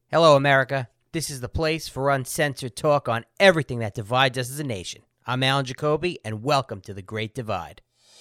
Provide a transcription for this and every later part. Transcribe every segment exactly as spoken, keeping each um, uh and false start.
Hello, America. This is the place for uncensored talk on everything that divides us as a nation. I'm Alan Jacoby, and welcome to The Great Divide.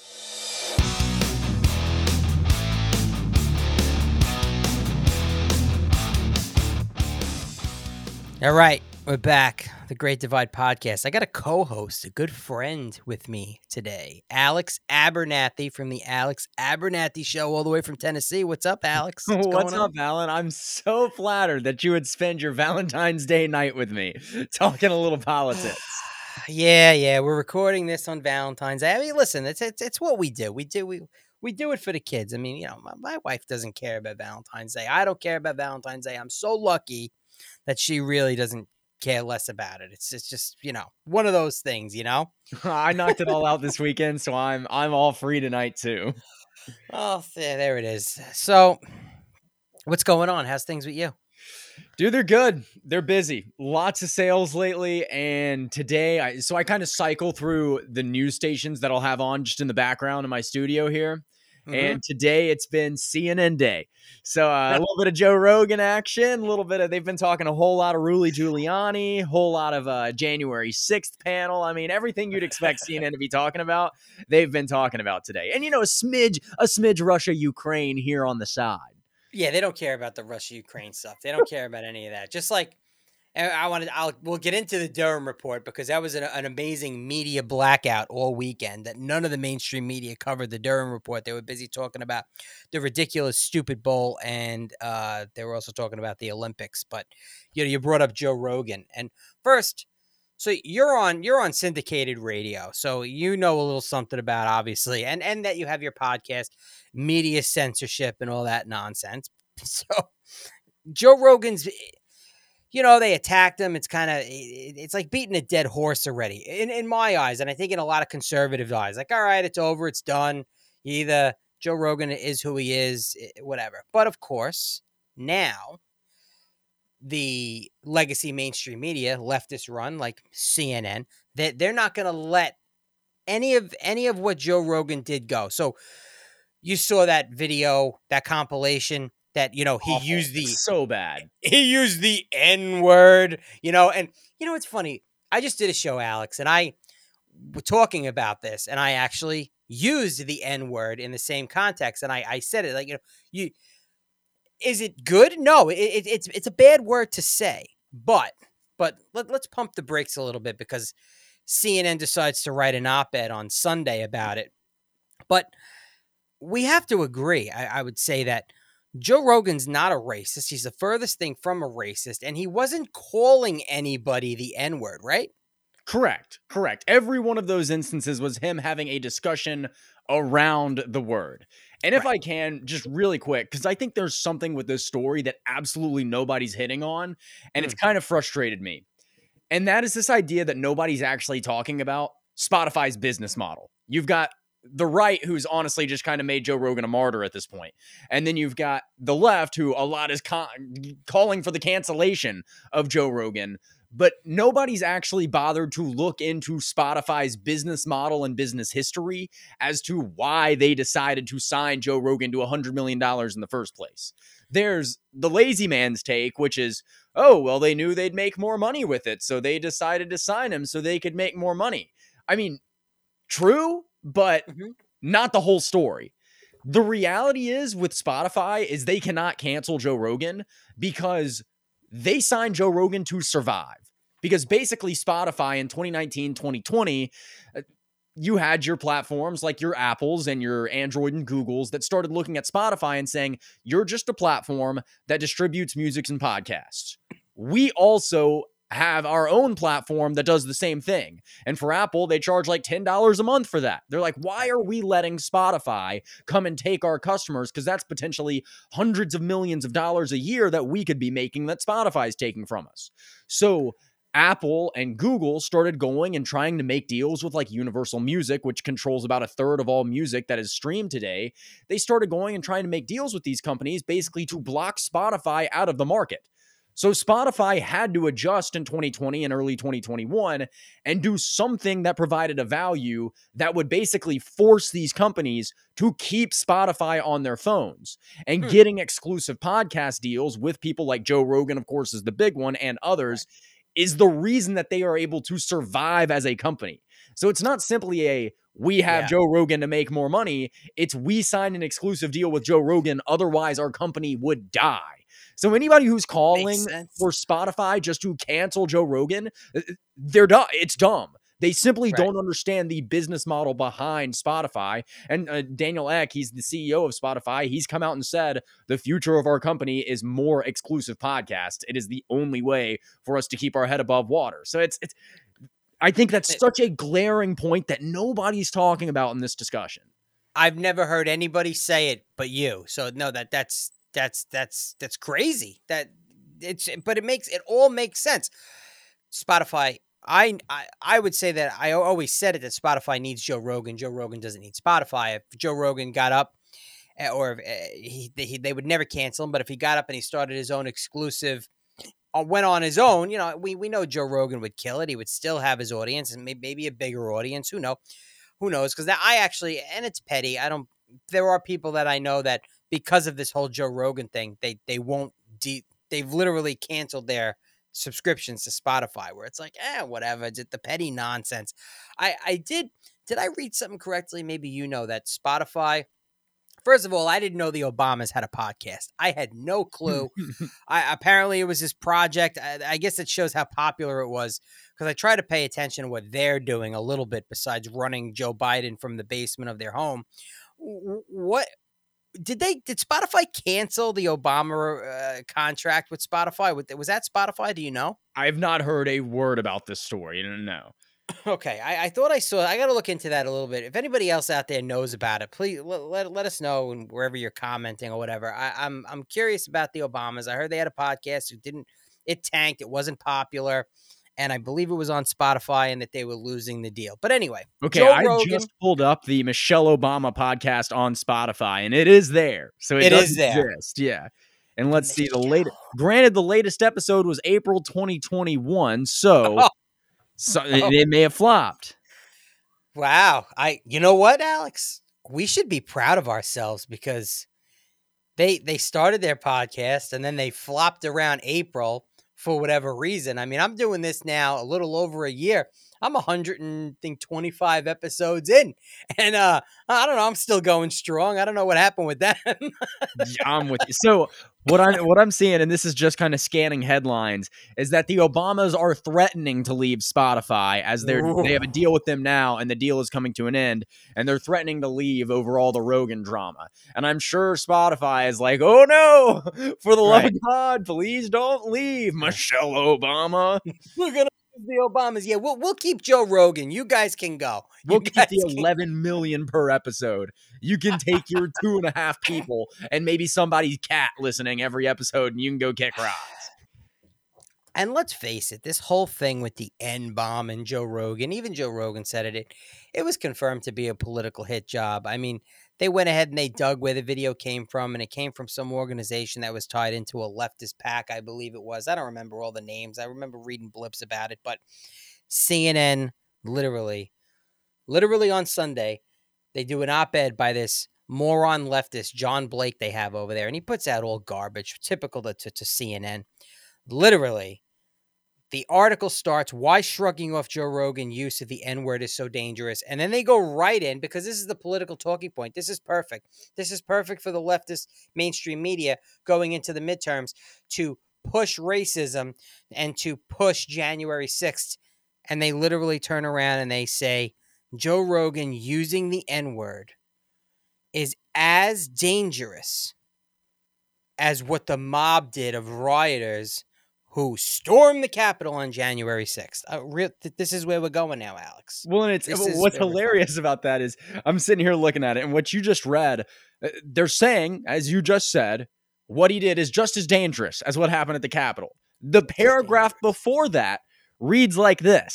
All right, we're back. The Great Divide podcast. I got a co-host, a good friend with me today, Alex Abernathy from the Alex Abernathy Show, all the way from Tennessee. What's up, Alex? What's, What's up, on? Alan? I'm so flattered that you would spend your Valentine's Day night with me, talking a little politics. yeah, yeah, we're recording this on Valentine's Day. I mean, listen, it's it's it's what we do. We do we we do it for the kids. I mean, you know, my, my wife doesn't care about Valentine's Day. I don't care about Valentine's Day. I'm so lucky that she really doesn't care less about it. It's it's just, you know, one of those things, you know. I knocked it all out this weekend, so I'm I'm all free tonight too. Oh, there, there it is. So, what's going on? How's things with you? Dude, they're good. They're busy. Lots of sales lately, and today, I so I kind of cycle through the news stations that I'll have on just in the background in my studio here. Mm-hmm. And today it's been C N N day. So uh, a little bit of Joe Rogan action, a little bit of, they've been talking a whole lot of Rudy Giuliani, a whole lot of uh, January sixth panel. I mean, everything you'd expect C N N to be talking about, they've been talking about today. And, you know, a smidge, a smidge Russia-Ukraine here on the side. Yeah, they don't care about the Russia-Ukraine stuff. They don't care about any of that. Just like, I wanted, I'll, we'll get into the Durham report because that was an, an amazing media blackout all weekend that none of the mainstream media covered the Durham report. They were busy talking about the ridiculous, stupid bowl, and uh, they were also talking about the Olympics. But you know, you brought up Joe Rogan, and first, so you're on you're on syndicated radio, so you know a little something about, obviously, and and that you have your podcast, media censorship, and all that nonsense. So Joe Rogan's. You know, they attacked him. It's kind of, it's like beating a dead horse already in, in my eyes. And I think in a lot of conservative eyes, like, all right, it's over. It's done. Either Joe Rogan is who he is, whatever. But of course, now the legacy mainstream media, leftist run like C N N, that they're not going to let any of any of what Joe Rogan did go. So you saw that video, that compilation. That, you know, he Awful. used the It's so bad. He used the N word, you know, and you know, it's funny. I just did a show, Alex, and I were talking about this, and I actually used the N word in the same context. And I, I said it like, you know, you, is it good? No, it, it, it's, it's a bad word to say, but, but let, let's pump the brakes a little bit because C N N decides to write an op-ed on Sunday about it. But we have to agree. I, I would say that Joe Rogan's not a racist. He's the furthest thing from a racist, and he wasn't calling anybody the N-word, right? Correct. Correct. Every one of those instances was him having a discussion around the word. And if right. I can, just really quick, because I think there's something with this story that absolutely nobody's hitting on, and mm. it's kind of frustrated me. And that is this idea that nobody's actually talking about Spotify's business model. You've got the right, who's honestly just kind of made Joe Rogan a martyr at this point. And then you've got the left, who a lot is con- calling for the cancellation of Joe Rogan. But nobody's actually bothered to look into Spotify's business model and business history as to why they decided to sign Joe Rogan to one hundred million dollars in the first place. There's the lazy man's take, which is, oh, well, they knew they'd make more money with it, so they decided to sign him so they could make more money. I mean, true, but mm-hmm. not the whole story. The reality is with Spotify is they cannot cancel Joe Rogan because they signed Joe Rogan to survive. Because basically Spotify in twenty nineteen, twenty twenty, uh, you had your platforms like your Apples and your Android and Googles that started looking at Spotify and saying, you're just a platform that distributes music and podcasts. We also have our own platform that does the same thing. And for Apple, they charge like ten dollars a month for that. They're like, why are we letting Spotify come and take our customers? Because that's potentially hundreds of millions of dollars a year that we could be making that Spotify is taking from us. So Apple and Google started going and trying to make deals with like Universal Music, which controls about a third of all music that is streamed today. They started going and trying to make deals with these companies basically to block Spotify out of the market. So Spotify had to adjust in twenty twenty and early twenty twenty-one and do something that provided a value that would basically force these companies to keep Spotify on their phones. And Hmm. getting exclusive podcast deals with people like Joe Rogan, of course, is the big one, and others, right, is the reason that they are able to survive as a company. So it's not simply a, we have yeah. Joe Rogan to make more money. It's we signed an exclusive deal with Joe Rogan. Otherwise, our company would die. So anybody who's calling for Spotify just to cancel Joe Rogan, they're dumb. It's dumb. They simply right. don't understand the business model behind Spotify. And uh, Daniel Ek, he's the C E O of Spotify. He's come out and said, the future of our company is more exclusive podcasts. It is the only way for us to keep our head above water. So it's, it's, I think that's it, such a glaring point that nobody's talking about in this discussion. I've never heard anybody say it but you. So no, that that's, That's that's that's crazy. That it's but it makes it all makes sense. Spotify, I, I I would say that I always said it that Spotify needs Joe Rogan. Joe Rogan doesn't need Spotify. If Joe Rogan got up, or if he, he they would never cancel him. But if he got up and he started his own exclusive, or went on his own, you know, we we know Joe Rogan would kill it. He would still have his audience and maybe, maybe a bigger audience. Who know? Who knows? Because I actually, and it's petty. I don't. There are people that I know that, because of this whole Joe Rogan thing, they they won't de- they've literally canceled their subscriptions to Spotify, where it's like, eh, whatever, just the petty nonsense. I I did did I read something correctly? Maybe you know that Spotify. First of all, I didn't know the Obamas had a podcast. I had no clue. I apparently it was this project. I, I guess it shows how popular it was, because I try to pay attention to what they're doing a little bit besides running Joe Biden from the basement of their home. What did they did Spotify cancel the Obama uh, contract with Spotify? Was that Spotify? Do you know? I have not heard a word about this story. No. Okay, I, I thought I saw. I got to look into that a little bit. If anybody else out there knows about it, please let, let, let us know, and wherever you're commenting or whatever. I, I'm I'm curious about the Obamas. I heard they had a podcast. It didn't. It tanked. It wasn't popular, and I believe it was on Spotify, and that they were losing the deal. But anyway, okay, Joe I Rogan, just pulled up the Michelle Obama podcast on Spotify, and it is there. So it, it does is there. Exist. Yeah. And let's see the latest. Granted, the latest episode was April twenty twenty-one, so. Oh. So it, it may have flopped. Wow. I you know what, Alex? We should be proud of ourselves, because they they started their podcast and then they flopped around April for whatever reason. I mean, I'm doing this now a little over a year. I'm one hundred twenty-five episodes in, and uh, I don't know. I'm still going strong. I don't know what happened with that. I'm with you. So what I'm what I'm seeing, and this is just kind of scanning headlines, is that the Obamas are threatening to leave Spotify, as they're Ooh. they have a deal with them now, and the deal is coming to an end, and they're threatening to leave over all the Rogan drama. And I'm sure Spotify is like, oh no, for the love right. of God, please don't leave, Michelle Obama. We're gonna the Obamas. Yeah, we'll we'll keep Joe Rogan. You guys can go. You we'll keep the can... eleven million per episode. You can take your two and a half people and maybe somebody's cat listening every episode, and you can go kick rocks. And let's face it, this whole thing with the N-bomb and Joe Rogan, even Joe Rogan said it, it, it was confirmed to be a political hit job. I mean, they went ahead and they dug where the video came from, and it came from some organization that was tied into a leftist pack, I believe it was. I don't remember all the names. I remember reading blips about it, but C N N, literally, literally on Sunday, they do an op-ed by this moron leftist, John Blake, they have over there, and he puts out all garbage, typical to, to, to C N N. Literally, the article starts, why shrugging off Joe Rogan use of the N-word is so dangerous. And then they go right in, because this is the political talking point. This is perfect. This is perfect for the leftist mainstream media going into the midterms to push racism and to push January sixth. And they literally turn around and they say, Joe Rogan using the N-word is as dangerous as what the mob did of rioters who stormed the Capitol on January sixth. Uh, re- th- this is where we're going now, Alex. Well, and it's what's hilarious about that is I'm sitting here looking at it, and what you just read, they're saying, as you just said, what he did is just as dangerous as what happened at the Capitol. The paragraph before that reads like this.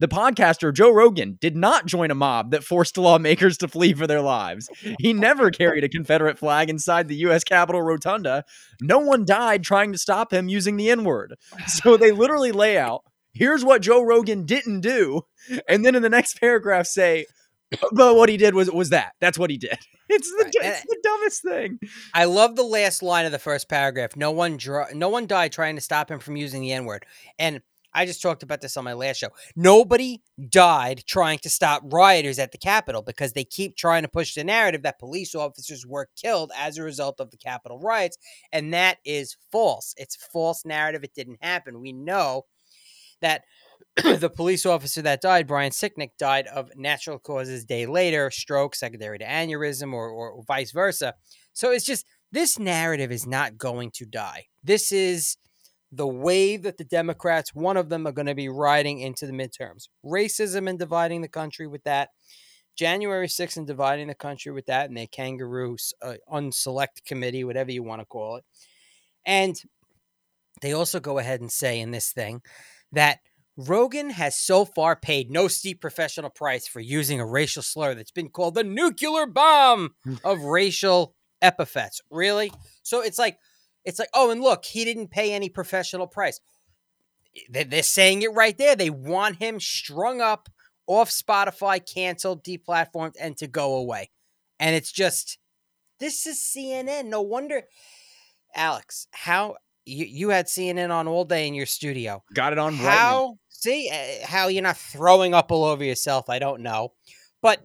The podcaster Joe Rogan did not join a mob that forced lawmakers to flee for their lives. He never carried a Confederate flag inside the U S Capitol Rotunda. No one died trying to stop him using the N-word. So they literally lay out, here's what Joe Rogan didn't do. And then in the next paragraph say, but what he did was was that. That's what he did. It's the, right. it's the dumbest thing. I love the last line of the first paragraph. No one dr- no one died trying to stop him from using the N-word. And I just talked about this on my last show. Nobody died trying to stop rioters at the Capitol because they keep trying to push the narrative that police officers were killed as a result of the Capitol riots. And that is false. It's a false narrative. It didn't happen. We know that the police officer that died, Brian Sicknick, died of natural causes a day later, stroke, secondary to aneurysm, or, or vice versa. So it's just, this narrative is not going to die. This is the wave that the Democrats, one of them, are going to be riding into the midterms. Racism and dividing the country with that. January sixth and dividing the country with that, and their kangaroo uh, unselect committee, whatever you want to call it. And they also go ahead and say in this thing that Rogan has so far paid no steep professional price for using a racial slur that's been called the nuclear bomb of racial epithets. Really? So it's like, it's like, oh, and look, he didn't pay any professional price. They're saying it right there. They want him strung up, off Spotify, canceled, deplatformed, and to go away. And it's just, this is C N N. No wonder, Alex, how... You you had C N N on all day in your studio. Got it on right How, now. see, uh, how you're not throwing up all over yourself, I don't know. But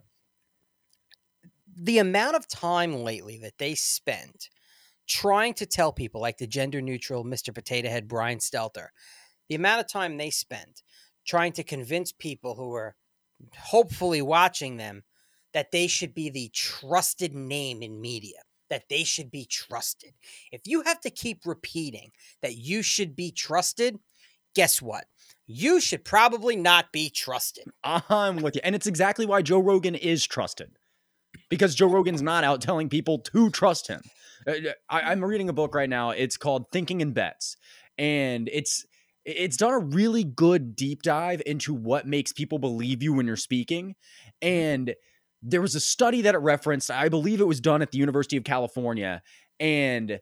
the amount of time lately that they spend trying to tell people, like the gender-neutral Mister Potato Head Brian Stelter, the amount of time they spend trying to convince people who are hopefully watching them that they should be the trusted name in media. That they should be trusted. If you have to keep repeating that you should be trusted, guess what? You should probably not be trusted. I'm with you. And it's exactly why Joe Rogan is trusted. Because Joe Rogan's not out telling people to trust him. I, I'm reading a book right now. It's called Thinking in Bets. And it's it's done a really good deep dive into what makes people believe you when you're speaking. And there was a study that it referenced. I believe it was done at the University of California, and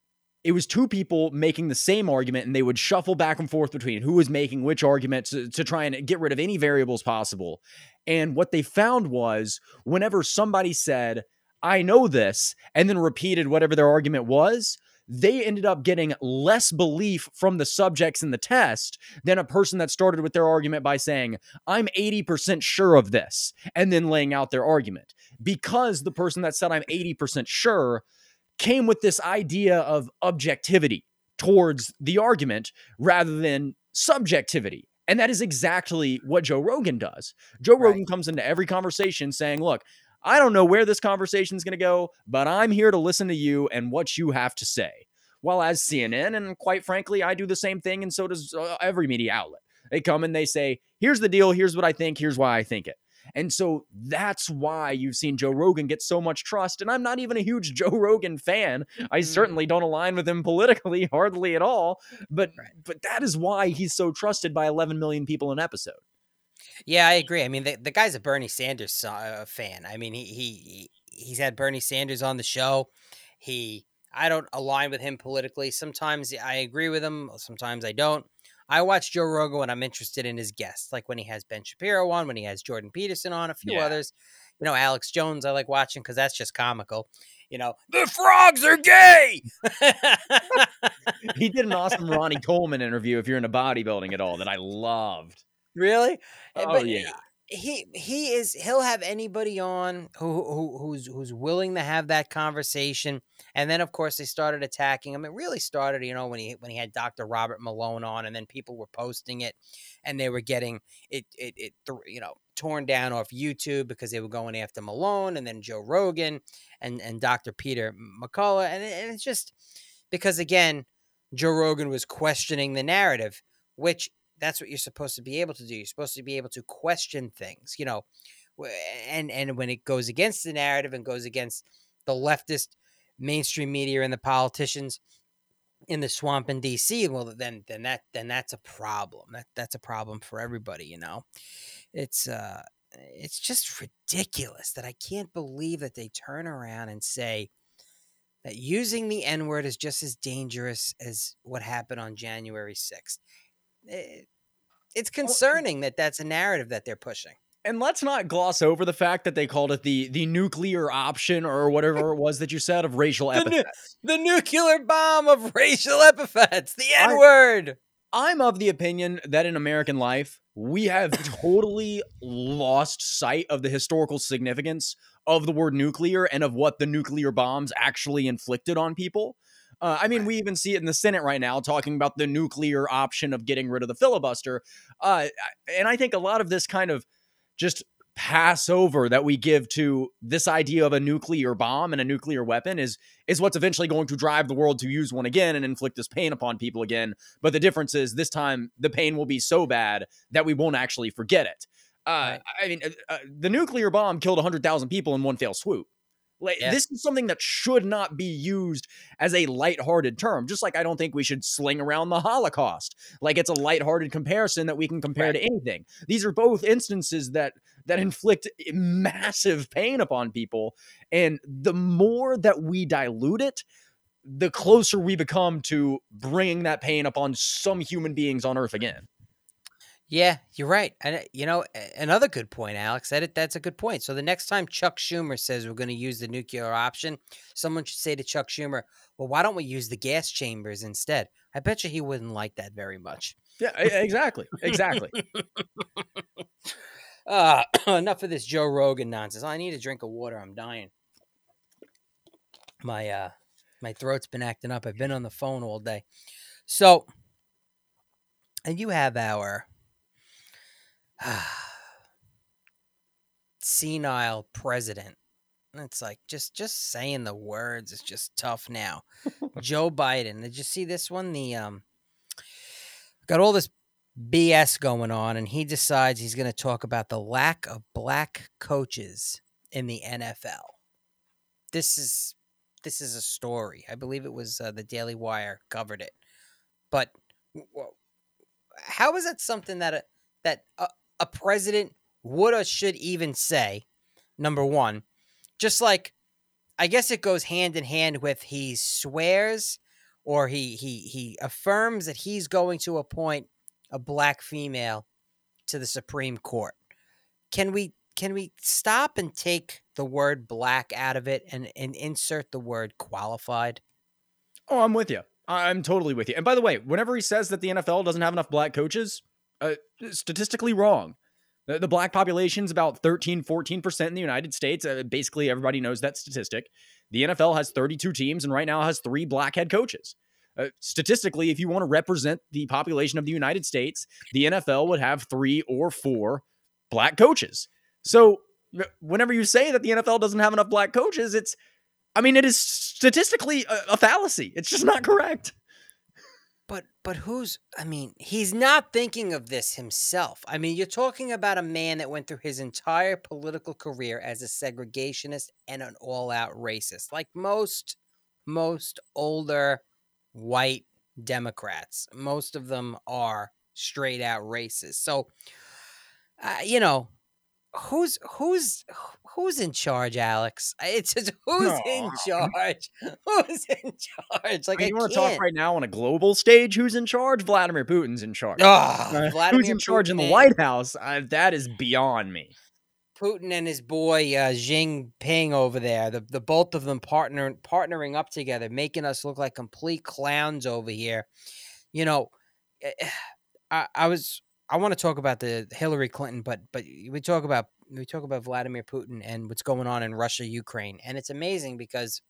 it was two people making the same argument, and they would shuffle back and forth between who was making which argument to, to try and get rid of any variables possible. And what they found was whenever somebody said, I know this, and then repeated whatever their argument was, they ended up getting less belief from the subjects in the test than a person that started with their argument by saying, I'm eighty percent sure of this, and then laying out their argument. Because the person that said, I'm eighty percent sure, came with this idea of objectivity towards the argument rather than subjectivity. And that is exactly what Joe Rogan does. Joe right. Rogan comes into every conversation saying, look, I don't know where this conversation is going to go, but I'm here to listen to you and what you have to say. While as C N N, and quite frankly, I do the same thing, and so does uh, every media outlet. They come and they say, here's the deal, here's what I think, here's why I think it. And so that's why you've seen Joe Rogan get so much trust. And I'm not even a huge Joe Rogan fan. I certainly don't align with him politically, hardly at all. But, right. but that is why he's so trusted by eleven million people an episode. Yeah, I agree. I mean, the, the guy's a Bernie Sanders uh, fan. I mean, he, he he's had Bernie Sanders on the show. He, I don't align with him politically. Sometimes I agree with him. Sometimes I don't. I watch Joe Rogan when I'm interested in his guests, like when he has Ben Shapiro on, when he has Jordan Peterson on, a few yeah. others. You know, Alex Jones I like watching because that's just comical. You know, the frogs are gay! He did an awesome Ronnie Coleman interview, if you're into bodybuilding at all, that I loved. Really? Oh, but yeah. He he is he'll have anybody on who, who who's who's willing to have that conversation. And then of course they started attacking him. It really started, you know, when he when he had Doctor Robert Malone on, and then people were posting it and they were getting it it, it you know torn down off YouTube because they were going after Malone and then Joe Rogan and and Doctor Peter McCullough. And, it, and it's just because again, Joe Rogan was questioning the narrative, which that's what you're supposed to be able to do. You're supposed to be able to question things, you know, and, and when it goes against the narrative and goes against the leftist mainstream media and the politicians, in the swamp in D C, well, then then that then that's a problem. That that's a problem for everybody, you know. It's uh it's just ridiculous that I can't believe that they turn around and say that using the N-word is just as dangerous as what happened on January sixth. It, it's concerning that that's a narrative that they're pushing. And let's not gloss over the fact that they called it the the nuclear option or whatever it was that you said of racial The, nu- epithets. the nuclear bomb of racial epithets, the N-word. I'm of the opinion that in American life, we have totally lost sight of the historical significance of the word nuclear and of what the nuclear bombs actually inflicted on people. Uh, I mean, we even see it in the Senate right now talking about the nuclear option of getting rid of the filibuster. Uh, and I think a lot of this kind of just Passover that we give to this idea of a nuclear bomb and a nuclear weapon is is what's eventually going to drive the world to use one again and inflict this pain upon people again. But the difference is this time the pain will be so bad that we won't actually forget it. Uh, right. I mean, uh, uh, the nuclear bomb killed one hundred thousand people in one fell swoop. Like, yeah. This is something that should not be used as a lighthearted term, just like I don't think we should sling around the Holocaust like it's a lighthearted comparison that we can compare right. to anything. These are both instances that that inflict massive pain upon people, and the more that we dilute it, the closer we become to bringing that pain upon some human beings on Earth again. Yeah, you're right. And, you know, another good point, Alex. That that's a good point. So the next time Chuck Schumer says we're going to use the nuclear option, someone should say to Chuck Schumer, well, why don't we use the gas chambers instead? I bet you he wouldn't like that very much. Yeah, exactly. Exactly. uh, enough of this Joe Rogan nonsense. I need a drink of water. I'm dying. My uh, my throat's been acting up. I've been on the phone all day. So, and you have our senile president. It's like just just saying the words is just tough now. Joe Biden. Did you see this one? The um got all this B S going on, and he decides he's going to talk about the lack of black coaches in the N F L. This is this is a story. I believe it was uh, the Daily Wire covered it. But well, how is that something that a, that a, a president would or should even say? Number one, just like I guess it goes hand in hand with he swears or he he he affirms that he's going to appoint a black female to the Supreme Court. Can we can we stop and take the word black out of it and, and insert the word qualified? Oh, I'm with you. I'm totally with you. And by the way, whenever he says that the N F L doesn't have enough black coaches, uh, statistically wrong. The, the black population is about thirteen, fourteen percent in the United States. Uh, basically, everybody knows that statistic. The N F L has thirty-two teams and right now has three black head coaches. Uh, statistically, if you want to represent the population of the United States, the N F L would have three or four black coaches. So whenever you say that the N F L doesn't have enough black coaches, it's, I mean, it is statistically a, a fallacy. It's just not correct. But but who's, I mean, he's not thinking of this himself. I mean, you're talking about a man that went through his entire political career as a segregationist and an all-out racist, like most, most older white Democrats. Most of them are straight out racist. So, uh, you know, who's who's who's in charge, Alex? It's just who's oh. in charge? Who's in charge? Like, I, mean, I you want to talk right now on a global stage? Who's in charge? Vladimir Putin's in charge. Oh, uh, Vladimir who's in charge Putin in the and, White House? Uh, that is beyond me. Putin and his boy uh, Jinping over there, the the both of them partner partnering up together, making us look like complete clowns over here. You know, I, I was. I want to talk about the Hillary Clinton, but but we talk about we talk about Vladimir Putin and what's going on in Russia, Ukraine, and it's amazing because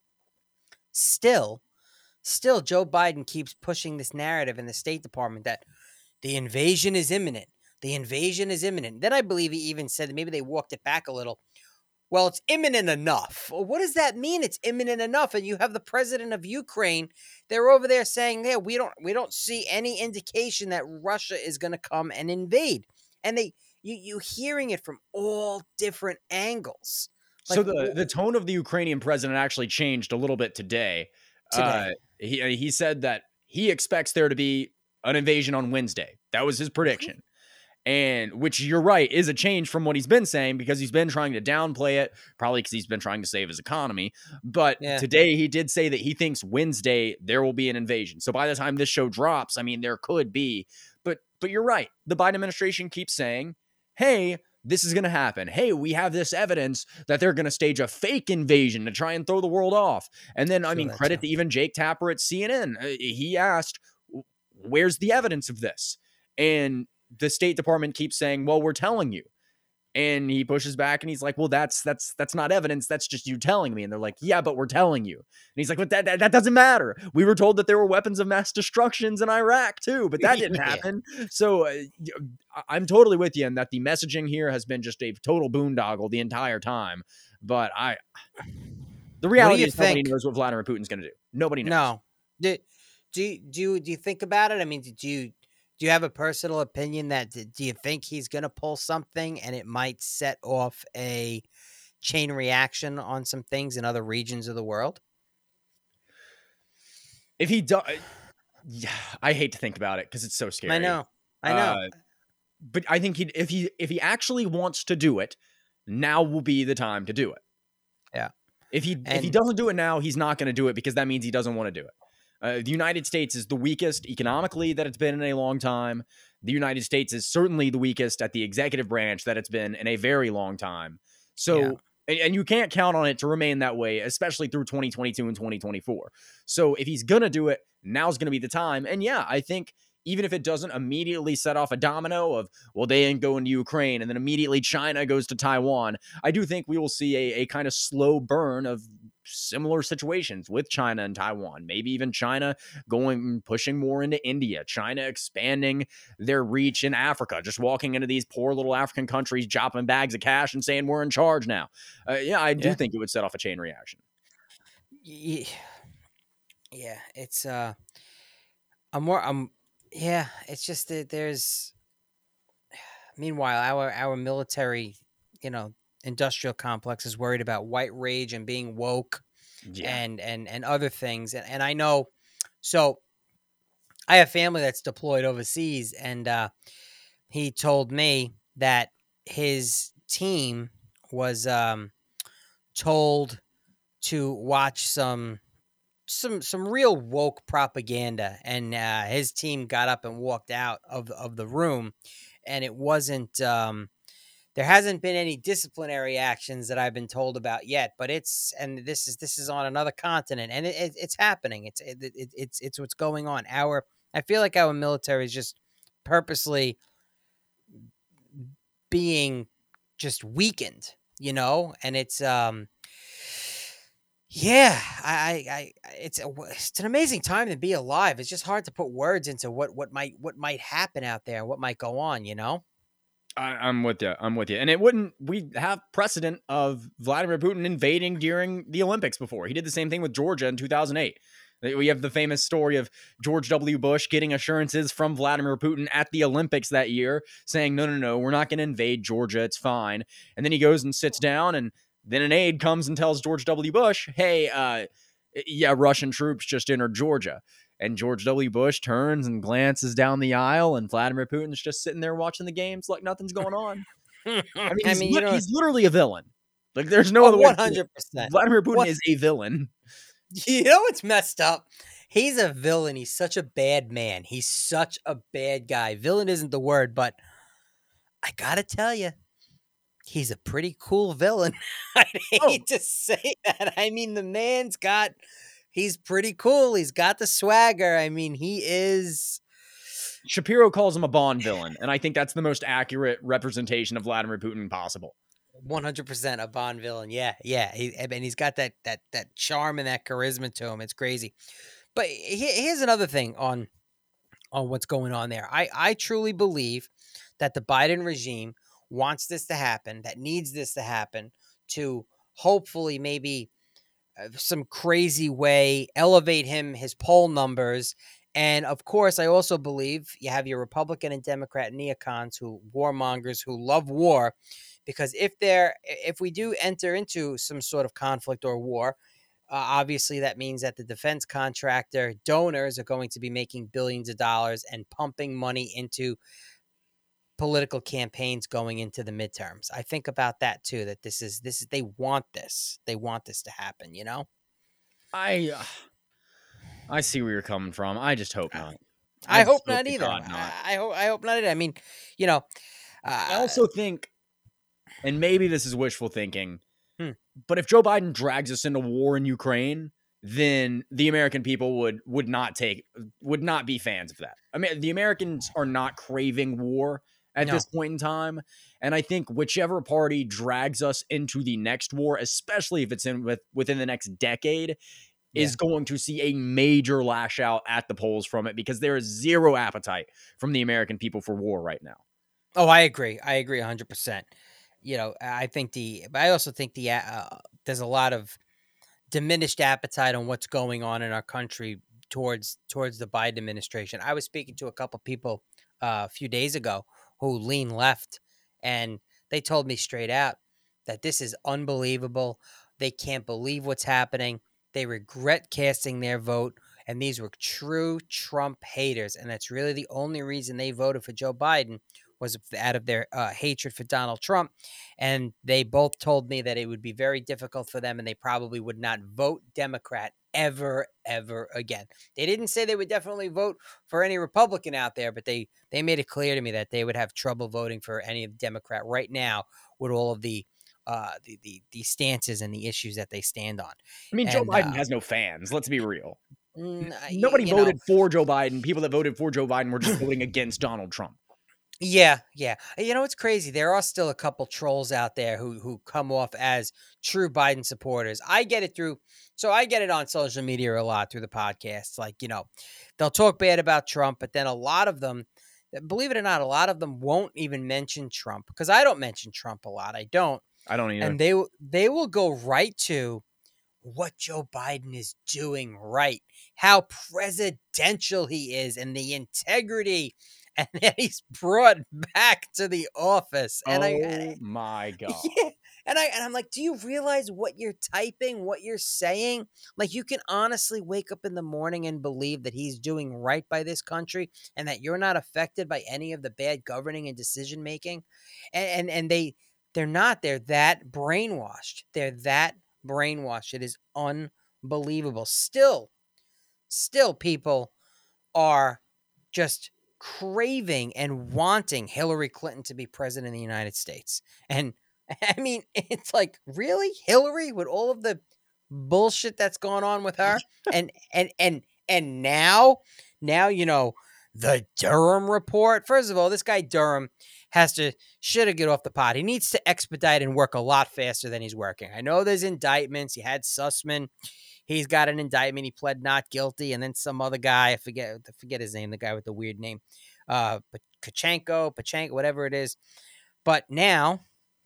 still, still Joe Biden keeps pushing this narrative in the State Department that the invasion is imminent. The invasion is imminent. Then I believe he even said that maybe they walked it back a little. Well, it's imminent enough. Well, what does that mean? It's imminent enough, and you have the president of Ukraine. They're over there saying, "Yeah, we don't, we don't see any indication that Russia is going to come and invade." And they, you, you hearing it from all different angles. Like, so the the tone of the Ukrainian president actually changed a little bit today. Today, uh, He he said that he expects there to be an invasion on Wednesday. That was his prediction. And which, you're right, is a change from what he's been saying, because he's been trying to downplay it, probably because he's been trying to save his economy. But Yeah. today he did say that he thinks Wednesday there will be an invasion. So by the time this show drops, I mean, there could be. But but you're right. The Biden administration keeps saying, hey, this is going to happen. Hey, we have this evidence that they're going to stage a fake invasion to try and throw the world off. And then, I mean, credit to even Jake Tapper at C N N. Uh, he asked, where's the evidence of this? And the State Department keeps saying, well, we're telling you. And he pushes back and he's like, well, that's that's that's not evidence. That's just you telling me. And they're like, yeah, but we're telling you. And he's like, but that, that, that doesn't matter. We were told that there were weapons of mass destructions in Iraq too, but that didn't happen. So uh, I'm totally with you in that the messaging here has been just a total boondoggle the entire time. But I, the reality is nobody knows what Vladimir Putin's going to do. Nobody knows. No. Do, do, you, do, you, do you think about it? I mean, do you... Do you have a personal opinion that do you think he's going to pull something and it might set off a chain reaction on some things in other regions of the world? If he does, yeah, I hate to think about it because it's so scary. I know, I know. Uh, but I think he, if he, if he actually wants to do it, now will be the time to do it. Yeah. If he, and, if he doesn't do it now, he's not going to do it because that means he doesn't want to do it. Uh, the United States is the weakest economically that it's been in a long time. The United States is certainly the weakest at the executive branch that it's been in a very long time. So, yeah. and, and you can't count on it to remain that way, especially through twenty twenty-two and twenty twenty-four. So if he's going to do it, now's going to be the time. And yeah, I think even if it doesn't immediately set off a domino of, well, they ain't going to Ukraine, and then immediately China goes to Taiwan, I do think we will see a, a kind of slow burn of similar situations with China and Taiwan, maybe even China going, pushing more into India, China expanding their reach in Africa, just walking into these poor little African countries, dropping bags of cash and saying, we're in charge now. Uh, yeah, I do yeah. think it would set off a chain reaction. Yeah, yeah it's, uh, I'm more, I'm, yeah, it's just that there's, meanwhile, our, our military, you know, industrial complex is worried about white rage and being woke yeah. and, and, and other things. And, and I know, so I have family that's deployed overseas, and uh, he told me that his team was um, told to watch some, some, some real woke propaganda. And uh, his team got up and walked out of, of the room, and it wasn't, um, there hasn't been any disciplinary actions that I've been told about yet, but it's, and this is, this is on another continent, and it, it, it's happening. It's, it, it, it's, it's what's going on. Our, I feel like our military is just purposely being just weakened, you know, and it's, um, yeah, I, I, I it's, a, it's an amazing time to be alive. It's just hard to put words into what, what might, what might happen out there, what might go on, you know? I, I'm with you. I'm with you. And it wouldn't, we have precedent of Vladimir Putin invading during the Olympics before. He did the same thing with Georgia in two thousand eight. We have the famous story of George W. Bush getting assurances from Vladimir Putin at the Olympics that year saying, no, no, no, we're not going to invade Georgia. It's fine. And then he goes and sits down, and then an aide comes and tells George W. Bush, hey, uh, yeah, Russian troops just entered Georgia. And George W. Bush turns and glances down the aisle, and Vladimir Putin's just sitting there watching the games like nothing's going on. I mean, he's, I mean, li- he's literally a villain. Like, there's no oh, other way. one hundred percent. Vladimir Putin what? is a villain. You know what's messed up? He's a villain. He's such a bad man. He's such a bad guy. Villain isn't the word, but I gotta tell you, he's a pretty cool villain. I hate oh. to say that. I mean, the man's got... He's pretty cool. He's got the swagger. I mean, he is... Shapiro calls him a Bond villain, and I think that's the most accurate representation of Vladimir Putin possible. one hundred percent a Bond villain. Yeah, yeah. He, and he's got that that that charm and that charisma to him. It's crazy. But here's another thing on, on what's going on there. I, I truly believe that the Biden regime wants this to happen, that needs this to happen to hopefully maybe... some crazy way, elevate him, his poll numbers. And of course, I also believe you have your Republican and Democrat neocons, who warmongers, who love war, because if they're, if we do enter into some sort of conflict or war, Uh, obviously, that means that the defense contractor donors are going to be making billions of dollars and pumping money into political campaigns going into the midterms. I think about that too, that this is this is they want this. They want this to happen, you know? I uh, I see where you're coming from. I just hope not. I, I just hope not to either. God not. I, I hope I hope not either. I mean, you know, uh, I also think, and maybe this is wishful thinking, Hmm. but if Joe Biden drags us into war in Ukraine, then the American people would would not take would not be fans of that. I mean, the Americans are not craving war at No. this point in time, and I think whichever party drags us into the next war, especially if it's in with within the next decade, Yeah. is going to see a major lash out at the polls from it, because there is zero appetite from the American people for war right now. Oh, I agree. I agree one hundred percent. You know, I think the, but I also think the, uh, there's a lot of diminished appetite on what's going on in our country towards, towards the Biden administration. I was speaking to a couple people uh, a few days ago who lean left, and they told me straight out that this is unbelievable. They can't believe what's happening. They regret casting their vote. And these were true Trump haters. And that's really the only reason they voted for Joe Biden, was out of their uh, hatred for Donald Trump. And they both told me that it would be very difficult for them, and they probably would not vote Democrat ever, ever again. They didn't say they would definitely vote for any Republican out there, but they, they made it clear to me that they would have trouble voting for any Democrat right now with all of the uh, the, the the stances and the issues that they stand on. I mean, and, Joe Biden uh, has no fans. Let's be real. Mm, Nobody you voted know, for Joe Biden. People that voted for Joe Biden were just voting against Donald Trump. Yeah, yeah. You know, it's crazy. There are still a couple trolls out there who who come off as true Biden supporters. I get it through, so I get it on social media a lot through the podcasts. Like, you know, they'll talk bad about Trump, but then a lot of them, believe it or not, a lot of them won't even mention Trump, because I don't mention Trump a lot. I don't. I don't either. And they they will go right to what Joe Biden is doing right, how presidential he is, and the integrity, and that he's brought back to the office. And oh I, and my God. I, yeah, and I, and I'm like, do you realize what you're typing, what you're saying? Like, you can honestly wake up in the morning and believe that he's doing right by this country, and that you're not affected by any of the bad governing and decision making. And, and, and they, they're not, they're that brainwashed. They're that brainwashed. It is unbelievable. Still, still people are just craving and wanting Hillary Clinton to be president of the United States. And I mean, it's like, really? Hillary, with all of the bullshit that's going on with her? And and and and now, now, you know, the Durham report. First of all, this guy Durham has to should have get off the pot. He needs to expedite and work a lot faster than he's working. I know there's indictments. He had Sussman. He's got an indictment. He pled not guilty. And then some other guy, I forget, I forget his name, the guy with the weird name, uh, Kachenko, Pachenko, whatever it is. But now,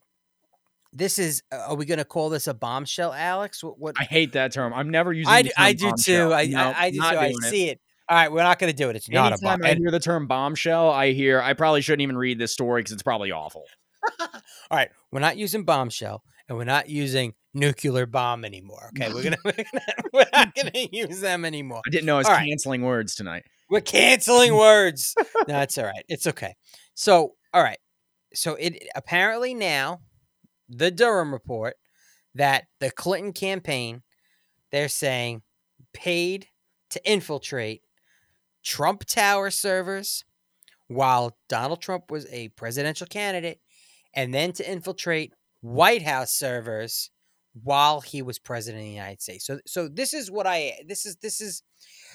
this is, uh, are we going to call this a bombshell, Alex? What? what I hate that term. I'm never using I, the term I do bombshell. too. I, No, I, I do not too. I doing it. see it. All right, we're not going to do it. It's not Anytime a bomb. I hear the term bombshell, I hear I probably shouldn't even read this story because it's probably awful. All right, we're not using bombshell, and we're not using nuclear bomb anymore. Okay, we're gonna, we're, gonna we're not gonna use them anymore. I didn't know I was All right. canceling words tonight. We're canceling words. No, it's all right. It's okay. So, all right. So it apparently now, the Durham report, that the Clinton campaign, they're saying, paid to infiltrate Trump Tower servers while Donald Trump was a presidential candidate, and then to infiltrate White House servers while he was president of the United States. So, so this is what I, this is, this is,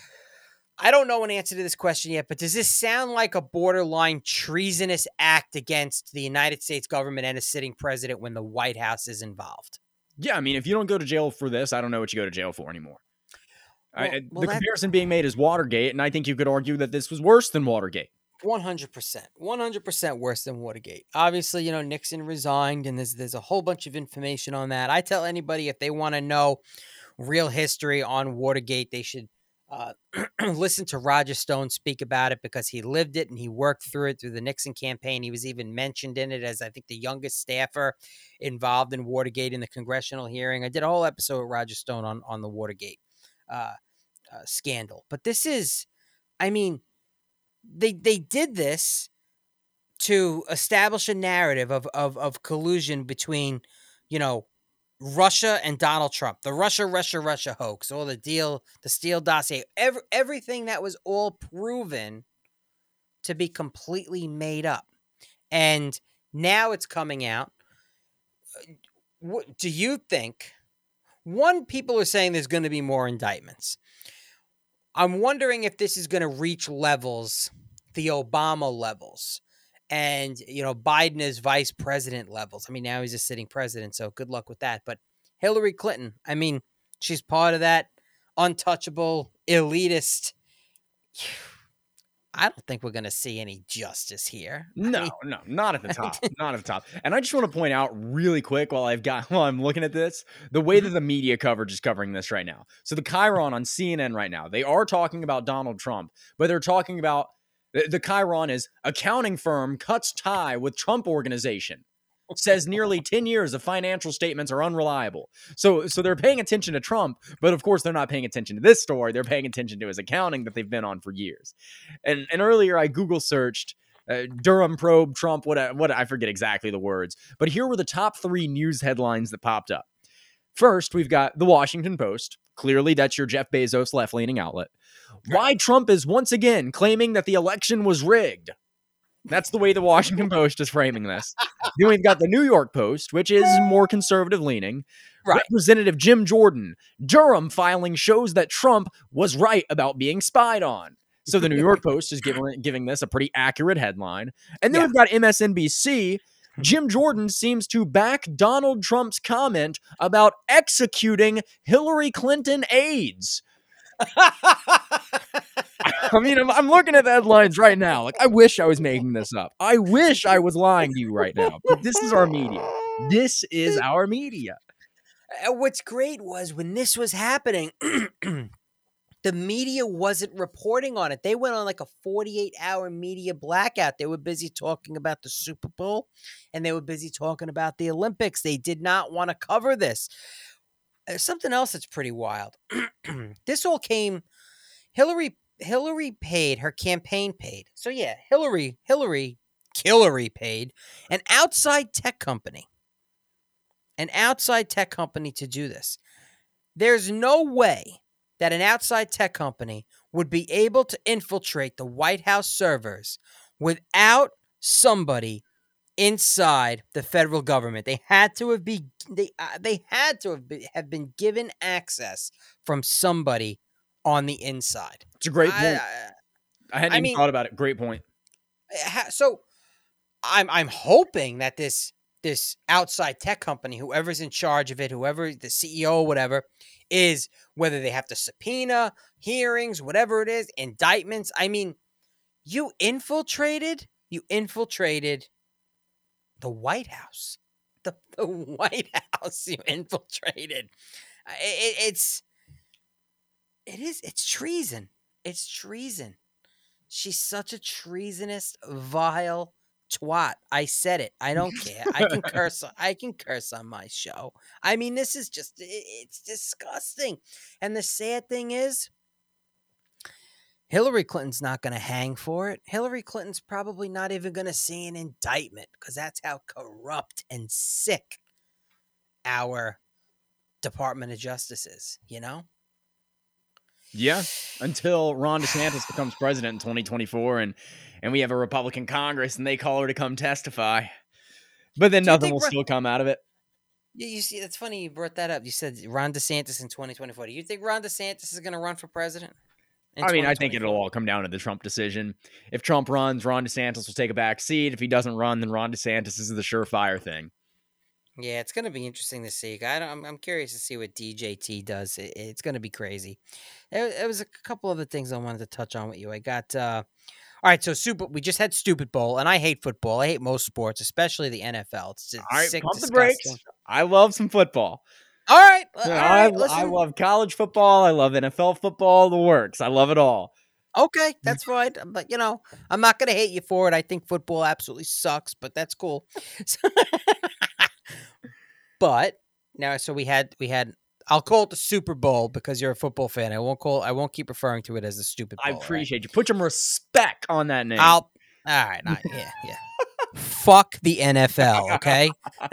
I don't know an answer to this question yet, but does this sound like a borderline treasonous act against the United States government and a sitting president when the White House is involved? Yeah, I mean, if you don't go to jail for this, I don't know what you go to jail for anymore. Well, I, well, the that- comparison being made is Watergate, and I think you could argue that this was worse than Watergate. one hundred percent. one hundred percent worse than Watergate. Obviously, you know, Nixon resigned, and there's there's a whole bunch of information on that. I tell anybody if they want to know real history on Watergate, they should Uh, listen to Roger Stone speak about it because he lived it and he worked through it through the Nixon campaign. He was even mentioned in it as, I think, the youngest staffer involved in Watergate in the congressional hearing. I did a whole episode with Roger Stone on, on the Watergate uh, uh, scandal. But this is, I mean, they they did this to establish a narrative of, of, of collusion between, you know, Russia and Donald Trump, the Russia, Russia, Russia hoax, all the deal, the Steele dossier, every, everything that was all proven to be completely made up. And now it's coming out. What do you think? One, people are saying there's going to be more indictments. I'm wondering if this is going to reach levels, the Obama levels, and, you know, Biden is vice president levels. I mean, now he's a sitting president, so good luck with that. But Hillary Clinton, I mean, she's part of that untouchable, elitist. I don't think we're going to see any justice here. No, I mean, no, not at the top, not at the top. And I just want to point out really quick while I've got while I'm looking at this, the way that the media coverage is covering this right now. So the Chiron on C N N right now, they are talking about Donald Trump, but they're talking about the, the Chiron is accounting firm cuts tie with Trump organization. Says nearly ten years of financial statements are unreliable. So so they're paying attention to Trump, but of course they're not paying attention to this story. They're paying attention to his accounting that they've been on for years. And and earlier I Google searched uh, Durham probe Trump, what, what I forget exactly the words, but here were the top three news headlines that popped up. First, we've got the Washington Post. Clearly, that's your Jeff Bezos left-leaning outlet. Why Trump is once again claiming that the election was rigged. That's the way the Washington Post is framing this. Then we've got the New York Post, which is more conservative leaning. Right. Representative Jim Jordan, Durham filing shows that Trump was right about being spied on. So the New York Post is giving, giving this a pretty accurate headline. And then yeah. we've got M S N B C. Jim Jordan seems to back Donald Trump's comment about executing Hillary Clinton aides. I mean, I'm, I'm looking at the headlines right now. Like, I wish I was making this up. I wish I was lying to you right now. But this is our media. This is our media. What's great was when this was happening, the media wasn't reporting on it. They went on like a forty-eight hour media blackout. They were busy talking about the Super Bowl and they were busy talking about the Olympics. They did not want to cover this. Uh, something else that's pretty wild. This all came, Hillary Hillary paid, her campaign paid. So yeah, Hillary, Hillary, Hillary paid an outside tech company. An outside tech company to do this. There's no way that an outside tech company would be able to infiltrate the White House servers without somebody inside the federal government. They had to have be they uh, they had to have, be, have been given access from somebody on the inside. It's a great point. I, I, I hadn't I even mean, thought about it. Great point. So I'm I'm hoping that this this outside tech company, whoever's in charge of it, whoever the C E O, whatever, is, whether they have to subpoena, hearings, whatever it is, indictments. I mean, you infiltrated, you infiltrated the White House. The, the White House you infiltrated. It, it's, it is, it's treason. It's treason. She's such a treasonous, vile twat. I said it. I don't care. I can curse. I can curse on my show. I mean, this is just, it's disgusting. And the sad thing is, Hillary Clinton's not going to hang for it. Hillary Clinton's probably not even going to see an indictment because that's how corrupt and sick our Department of Justice is, you know? Yeah, until Ron DeSantis becomes president in twenty twenty-four and and we have a Republican Congress and they call her to come testify. But then nothing will Ron, still come out of it. You, you see, that's funny you brought that up. You said Ron DeSantis in twenty twenty-four. Do you think Ron DeSantis is going to run for president? I mean, I think it'll all come down to the Trump decision. If Trump runs, Ron DeSantis will take a back seat. If he doesn't run, then Ron DeSantis is the surefire thing. Yeah, it's going to be interesting to see. I don't, I'm, I'm curious to see what D J T does. It, it's going to be crazy. There, there was a couple other things I wanted to touch on with you. I got, uh, all right, so super. We just had Stupid Bowl, and I hate football. I hate most sports, especially the N F L. It's just all right, sick, pump disgusting. the brakes. I love some football. All right. All You know, right. I, I Listen. love college football. I love N F L football. The works. I love it all. Okay, that's fine. But you know, I'm not gonna hate you for it. I think football absolutely sucks, but that's cool. So- but now, so we had we had. I'll call it the Super Bowl because you're a football fan. I won't call. I won't keep referring to it as the stupid I bowl. All right. appreciate you. Put some respect on that name. I'll. All right. All right yeah. Yeah. Fuck the N F L. Okay.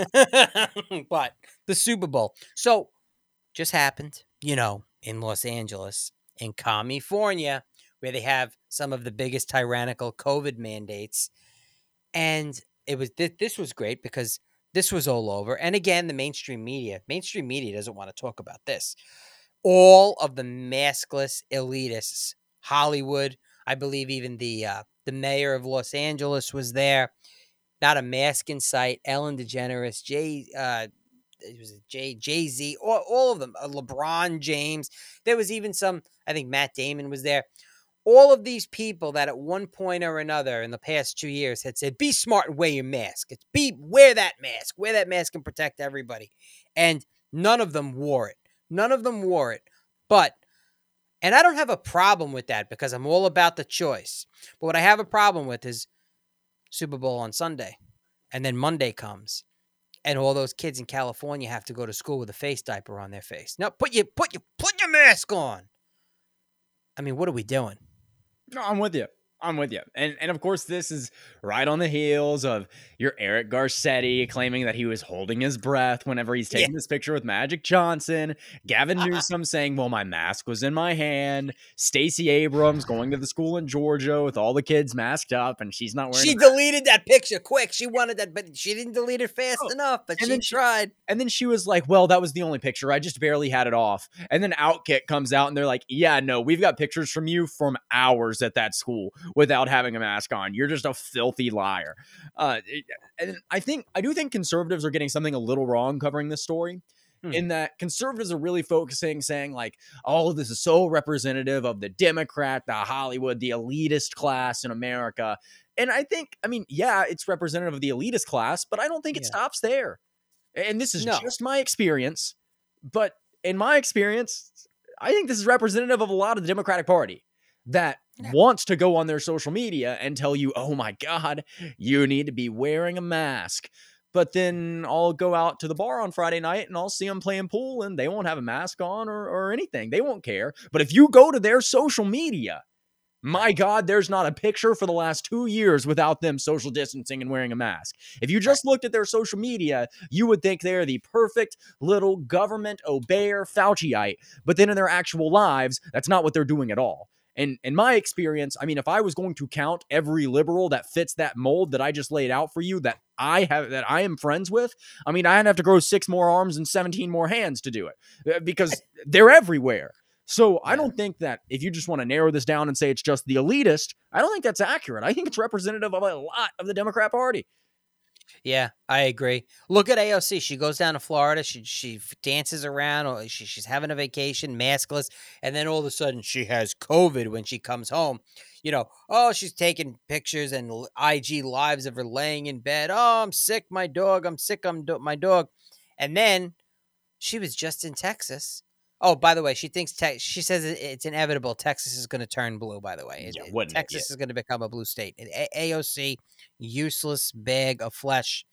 But the Super Bowl. So just happened, you know, in Los Angeles, in California, where they have some of the biggest tyrannical COVID mandates. And it was th- this was great because this was all over. And again, the mainstream media, mainstream media doesn't want to talk about this. All of the maskless elitists, Hollywood, I believe even the uh, the mayor of Los Angeles was there. Not a mask in sight. Ellen DeGeneres, Jay, uh, it was Jay Jay Z, all, all of them. Uh, LeBron James. There was even some. I think Matt Damon was there. All of these people that at one point or another in the past two years had said, "Be smart and wear your mask. It's be wear that mask. Wear that mask and protect everybody." And none of them wore it. None of them wore it. But and I don't have a problem with that because I'm all about the choice. But what I have a problem with is Super Bowl on Sunday, and then Monday comes, and all those kids in California have to go to school with a face diaper on their face. No, put your put your put your mask on. I mean, what are we doing? No, I'm with you. I'm with you. And and of course, this is right on the heels of your Eric Garcetti claiming that he was holding his breath whenever he's taking Yeah. this picture with Magic Johnson. Gavin Newsom saying, well, my mask was in my hand. Stacey Abrams going to the school in Georgia with all the kids masked up and she's not wearing She a mask. deleted that picture quick. She wanted that, but she didn't delete it fast Oh, enough. But and she then she- tried. And then she was like, well, that was the only picture. I just barely had it off. And then Outkick comes out and they're like, yeah, no, we've got pictures from you from hours at that school without having a mask on. You're just a filthy liar. Uh, and I think, I do think conservatives are getting something a little wrong covering this story. Hmm. In that conservatives are really focusing, saying like, oh, this is so representative of the Democrat, the Hollywood, the elitist class in America. And I think, I mean, yeah, it's representative of the elitist class, but I don't think it Yeah. stops there. And this is No. just my experience, but in my experience, I think this is representative of a lot of the Democratic Party that Yeah. wants to go on their social media and tell you, oh my God, you need to be wearing a mask. But then I'll go out to the bar on Friday night and I'll see them playing pool and they won't have a mask on or, or anything. They won't care. But if you go to their social media, my God, there's not a picture for the last two years without them social distancing and wearing a mask. If you just right. looked at their social media, you would think they're the perfect little government obeyer Fauciite. But then in their actual lives, that's not what they're doing at all. And in my experience, I mean, if I was going to count every liberal that fits that mold that I just laid out for you, that I have, that I am friends with, I mean, I'd have to grow six more arms and seventeen more hands to do it because they're everywhere. So yeah. I don't think that if you just want to narrow this down and say it's just the elitist, I don't think that's accurate. I think it's representative of a lot of the Democrat Party. Yeah, I agree. Look at A O C. She goes down to Florida. She she dances around. Or she, she's having a vacation, maskless. And then all of a sudden she has COVID when she comes home. You know, oh, she's taking pictures and I G lives of her laying in bed. Oh, I'm sick, my dog. I'm sick, I'm do- my dog. And then she was just in Texas. Oh, by the way, she thinks te- she says it's inevitable. Texas is going to turn blue. By the way, yeah, it, Texas it? is going to become a blue state. A- AOC, useless bag of flesh,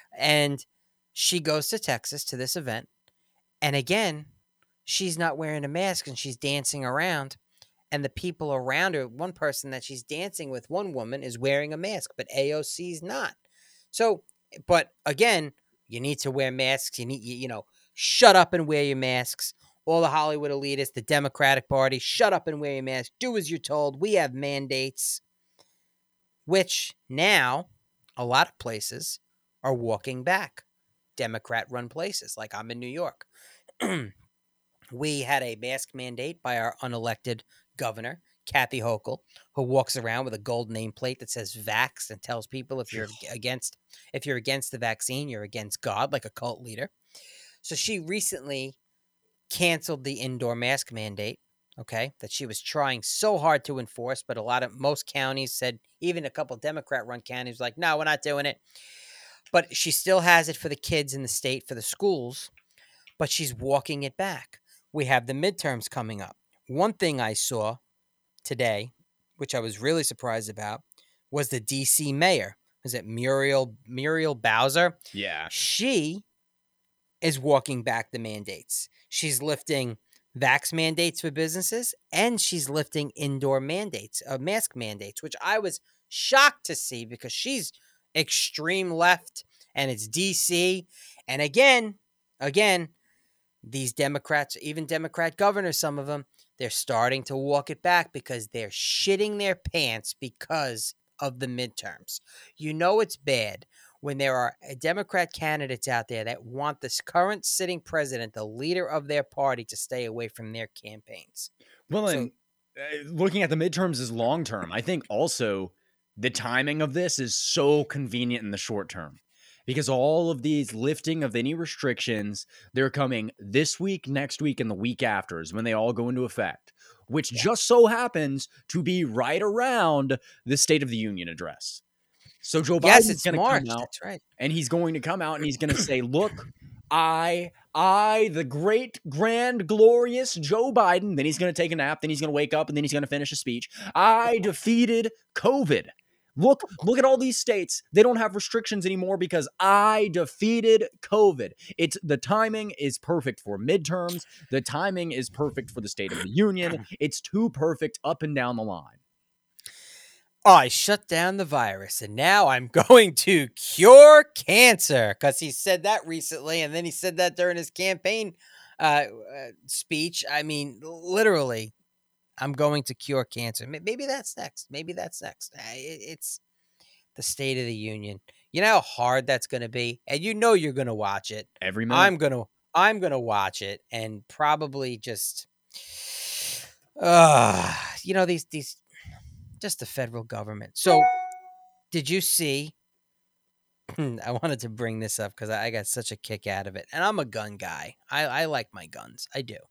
and she goes to Texas to this event, and again, she's not wearing a mask and she's dancing around, and the people around her. One person that she's dancing with, one woman, is wearing a mask, but A O C's not. So, but again, you need to wear masks. You need, you, you know, shut up and wear your masks. All the Hollywood elitists, the Democratic Party, shut up and wear your mask. Do as you're told. We have mandates, which now a lot of places are walking back. Democrat-run places, like I'm in New York. We had a mask mandate by our unelected governor, Kathy Hochul, who walks around with a gold nameplate that says "Vax" and tells people if you're against if you're against the vaccine, you're against God, like a cult leader. So she recently canceled the indoor mask mandate, okay, that she was trying so hard to enforce, but a lot of most counties said, even a couple Democrat-run counties, like, no, we're not doing it. But she still has it for the kids in the state, for the schools. but she's walking it back. We have the midterms coming up. One thing I saw today, which I was really surprised about, was the D C mayor. Was it Muriel Muriel Bowser? Yeah. She is walking back the mandates. She's lifting vax mandates for businesses, and she's lifting indoor mandates, uh, mask mandates, which I was shocked to see because she's extreme left, and it's D C. And again, again, these Democrats, even Democrat governors, some of them, they're starting to walk it back because they're shitting their pants because of the midterms. You know it's bad when there are Democrat candidates out there that want this current sitting president, the leader of their party, to stay away from their campaigns. Well, So- and uh, looking at the midterms as long term, I think also the timing of this is so convenient in the short term because all of these lifting of any restrictions, they're coming this week, next week, and the week after is when they all go into effect, which Yeah. just so happens to be right around the State of the Union address. So Joe yes, Biden's it's going to March. come out That's right. and he's going to come out and he's going to say, look, I, I, the great, grand, glorious Joe Biden, then he's going to take a nap, then he's going to wake up, and then he's going to finish a speech. I defeated COVID. Look, look at all these states. They don't have restrictions anymore because I defeated COVID. It's the timing is perfect for midterms. The timing is perfect for the State of the Union. It's too perfect up and down the line. Oh, I shut down the virus, and now I'm going to cure cancer, because he said that recently, and then he said that during his campaign uh, uh, speech. I mean, literally, I'm going to cure cancer. May- Maybe that's next. Maybe that's next. Uh, it- It's the State of the Union. You know how hard that's going to be, and you know you're going to watch it. Every minute. I'm gonna, I'm gonna watch it, and probably just, uh, you know, these these. Just the federal government. So, did you see? I wanted to bring this up because I got such a kick out of it. And I'm a gun guy. I, I like my guns. I do.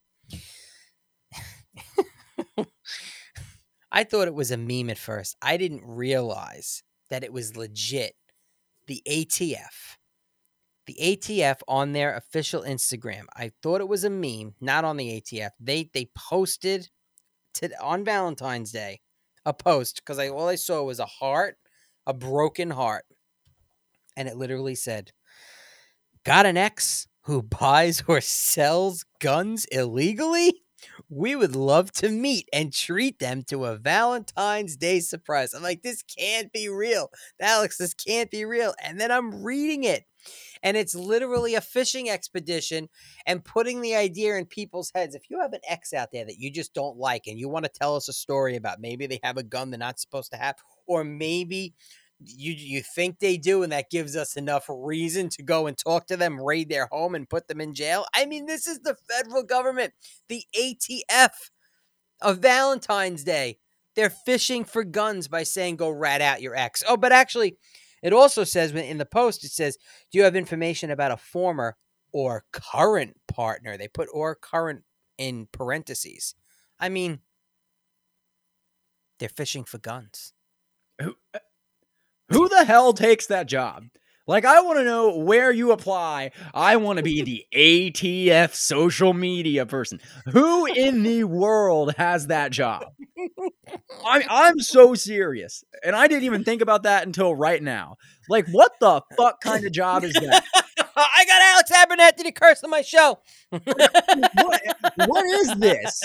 I thought it was a meme at first. I didn't realize that it was legit. The A T F. The A T F on their official Instagram. I thought it was a meme, not on the A T F. They they posted to, on Valentine's Day a post because I all I saw was a heart, a broken heart, and it literally said, "Got an ex who buys or sells guns illegally? We would love to meet and treat them to a Valentine's Day surprise." I'm like, this can't be real. Alex, this can't be real. And then I'm reading it, and it's literally a fishing expedition and putting the idea in people's heads. If you have an ex out there that you just don't like and you want to tell us a story about, maybe they have a gun they're not supposed to have, or maybe you you think they do, and that gives us enough reason to go and talk to them, raid their home, and put them in jail. I mean, this is the federal government, the A T F of Valentine's Day. They're fishing for guns by saying, go rat out your ex. Oh, but actually, it also says in the post, it says, do you have information about a former or current partner? They put or current in parentheses. I mean, they're fishing for guns. Who, who the hell takes that job? Like, I want to know where you apply. I want to be the A T F social media person. Who in the world has that job? I, I'm so serious. And I didn't even think about that until right now. Like, what the fuck kind of job is that? I got Alex Abernathy to curse on my show. what, what is this?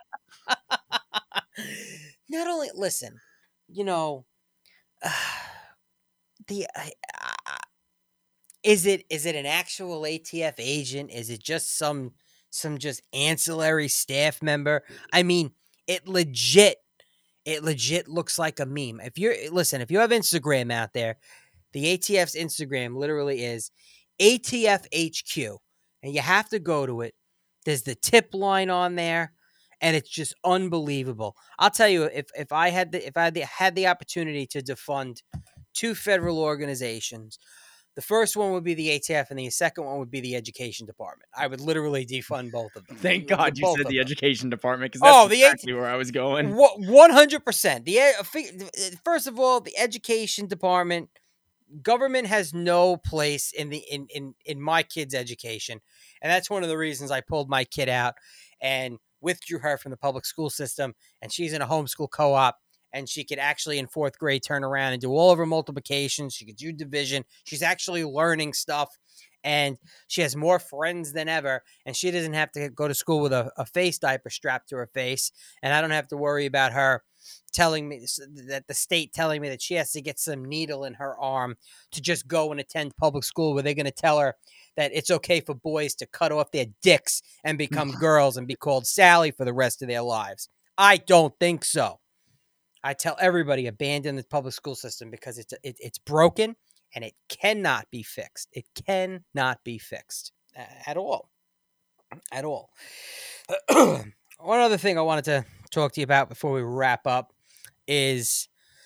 Not only, listen, you know, uh, the uh, uh, is it is it an actual A T F agent? Is it just some some just ancillary staff member? I mean, it legit, it legit looks like a meme. If you're listen, if you have Instagram out there, the A T F's Instagram literally is A T F H Q, and you have to go to it. There's the tip line on there, and it's just unbelievable. I'll tell you, if if I had the if I had the, had the opportunity to defund two federal organizations, the first one would be the A T F, and the second one would be the Education Department. I would literally defund both of them. Thank God you Both said of the them. Education Department, because that's Oh, the exactly where I was going. one hundred percent. The uh, fi- first of all, the Education Department, government has no place in the in in in my kid's education, and that's one of the reasons I pulled my kid out and withdrew her from the public school system, and she's in a homeschool co-op, and she could actually in fourth grade turn around and do all of her multiplication. She could do division. She's actually learning stuff, and she has more friends than ever, and she doesn't have to go to school with a, a face diaper strapped to her face, and I don't have to worry about her telling me that the state telling me that she has to get some needle in her arm to just go and attend public school, where they're going to tell her that it's okay for boys to cut off their dicks and become girls and be called Sally for the rest of their lives. I don't think so. I tell everybody, abandon the public school system, because it's it, it's broken and it cannot be fixed. It cannot be fixed uh, at all. At all. One other thing I wanted to talk to you about before we wrap up is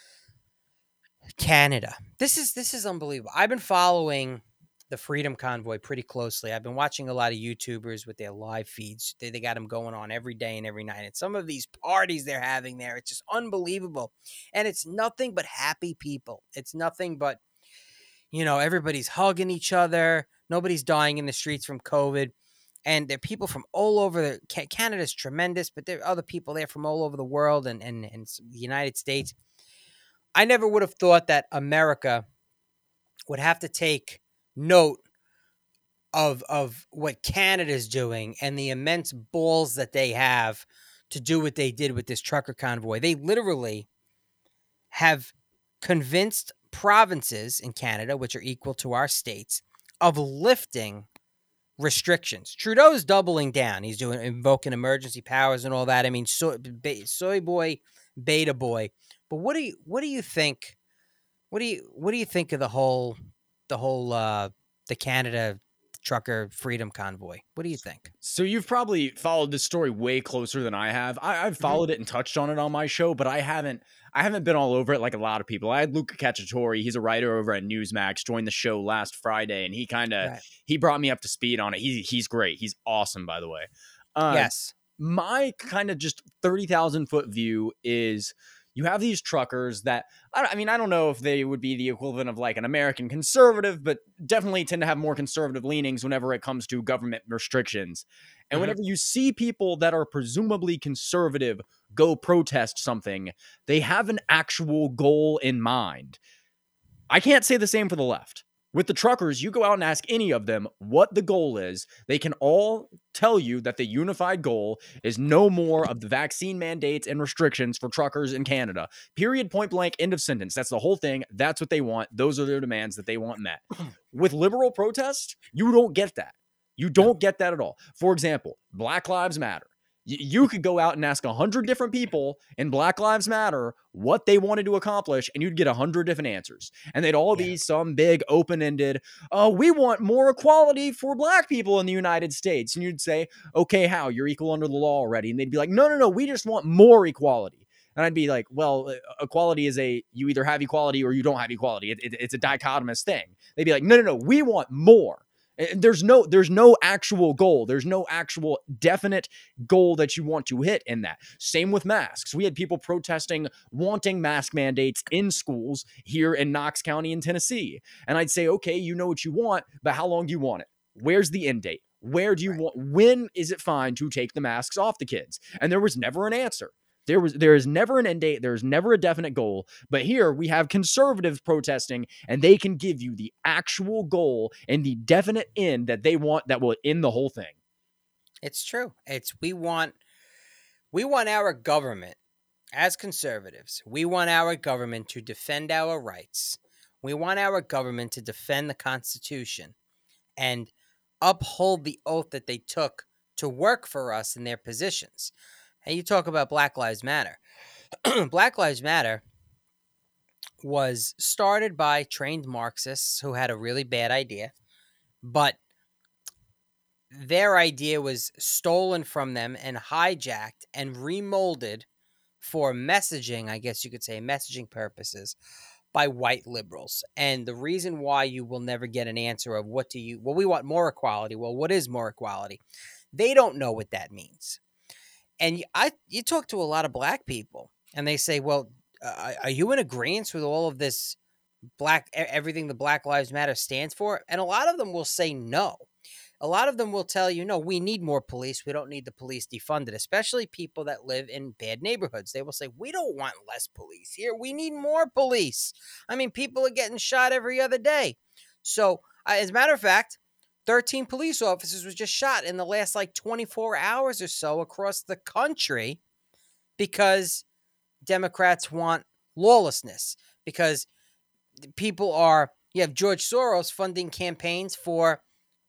Canada. This is this is unbelievable. I've been following the Freedom Convoy pretty closely. I've been watching a lot of YouTubers with their live feeds. They, they got them going on every day and every night. And some of these parties they're having there, it's just unbelievable. And it's nothing but happy people. It's nothing but, you know, everybody's hugging each other. Nobody's dying in the streets from COVID. And there are people from all over. The, Canada's tremendous, but there are other people there from all over the world and, and, and the United States. I never would have thought that America would have to take note of of what Canada's doing and the immense balls that they have to do what they did with this trucker convoy. They literally have convinced provinces in Canada, which are equal to our states, of lifting restrictions. Trudeau's doubling down. He's doing invoking emergency powers and all that. I mean, soy, soy boy, beta boy. But what do you what do you think? What do you what do you think of the whole the whole uh, the Canada trucker freedom convoy? What do you think? So you've probably followed this story way closer than I have. I, I've followed mm-hmm. it and touched on it on my show, but I haven't I haven't been all over it like a lot of people. I had Luca Cacciatore. He's a writer over at Newsmax, joined the show last Friday, and he kind of right. he brought me up to speed on it. He, he's great. He's awesome, by the way. Uh, yes. My kind of just thirty thousand foot view is you have these truckers that, I mean, I don't know if they would be the equivalent of like an American conservative, but definitely tend to have more conservative leanings whenever it comes to government restrictions. And mm-hmm. whenever you see people that are presumably conservative go protest something, they have an actual goal in mind. I can't say the same for the left. With the truckers, you go out and ask any of them what the goal is. They can all tell you that the unified goal is no more of the vaccine mandates and restrictions for truckers in Canada. Period, point blank, end of sentence. That's the whole thing. That's what they want. Those are their demands that they want met. With liberal protest, you don't get that. You don't get that at all. For example, Black Lives Matter. You could go out and ask a hundred different people in Black Lives Matter what they wanted to accomplish, and you'd get a hundred different answers. And they'd all yeah. be some big open-ended, oh, we want more equality for Black people in the United States. And you'd say, okay, how? You're equal under the law already. And they'd be like, no, no, no, we just want more equality. And I'd be like, well, equality is a, you either have equality or you don't have equality. It, it, it's a dichotomous thing. They'd be like, no, no, no, we want more. There's no there's no actual goal. There's no actual definite goal that you want to hit in that. Same with masks. We had people protesting, wanting mask mandates in schools here in Knox County in Tennessee. And I'd say, okay, you know what you want, but how long do you want it? Where's the end date? Where do you right. want, when is it fine to take the masks off the kids? And there was never an answer. There was there is never an end date. There is never a definite goal. But here we have conservatives protesting, and they can give you the actual goal and the definite end that they want that will end the whole thing. It's true. It's we want we want our government as conservatives. We want our government to defend our rights. We want our government to defend the Constitution and uphold the oath that they took to work for us in their positions. And you talk about Black Lives Matter. Black Lives Matter was started by trained Marxists who had a really bad idea, but their idea was stolen from them and hijacked and remolded for messaging, I guess you could say, messaging purposes by white liberals. And the reason why you will never get an answer of what do you, well, we want more equality. Well, what is more equality? They don't know what that means. And I, you talk to a lot of Black people, and they say, well, uh, are you in agreement with all of this black everything the Black Lives Matter stands for, and a lot of them will say no. A lot of them will tell you, no, we need more police. We don't need the police defunded, especially people that live in bad neighborhoods. They will say, we don't want less police here. We need more police. I mean, people are getting shot every other day. So, uh, as a matter of fact, thirteen police officers was just shot in the last like twenty-four hours or so across the country because Democrats want lawlessness, because people are, you have George Soros funding campaigns for